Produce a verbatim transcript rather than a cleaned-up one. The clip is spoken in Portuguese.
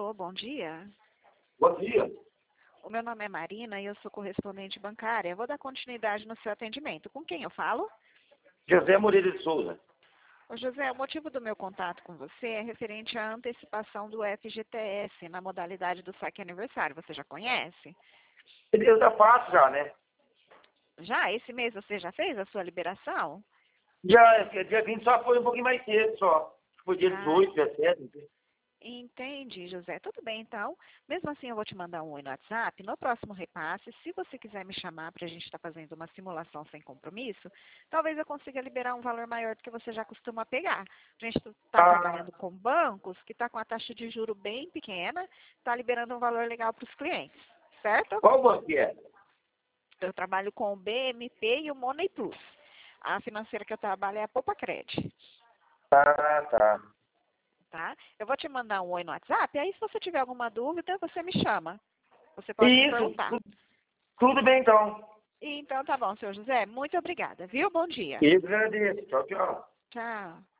Alô, bom dia. Bom dia. O meu nome é Marina e eu sou correspondente bancária. Eu vou dar continuidade no seu atendimento. Com quem eu falo? José Moreira de Souza. Ô, José, o motivo do meu contato com você é referente à antecipação do F G T S na modalidade do saque aniversário. Você já conhece? Eu já faço já, né? Já? Esse mês você já fez a sua liberação? Já, dia vinte só foi um pouquinho mais cedo só. Foi dia Ah, dezoito, dezessete. entendi, José. Tudo bem, então. Mesmo assim, eu vou te mandar um oi no WhatsApp. No próximo repasse, se você quiser me chamar para a gente estar fazendo uma simulação sem compromisso, talvez eu consiga liberar um valor maior do que você já costuma pegar. A gente está Ah, trabalhando com bancos que está com a taxa de juro bem pequena, está liberando um valor legal para os clientes, certo? qual banco que é? Eu trabalho com o B M P e o Money Plus. A financeira que eu trabalho é a Poupa Cred. Ah, tá. Tá? Eu vou te mandar um oi no WhatsApp, aí se você tiver alguma dúvida, você me chama. Você pode me Isso, perguntar. tu- tudo bem então. Então tá bom, senhor José. Muito obrigada, viu? Bom dia. Eu agradeço. Tchau, tchau. Tchau.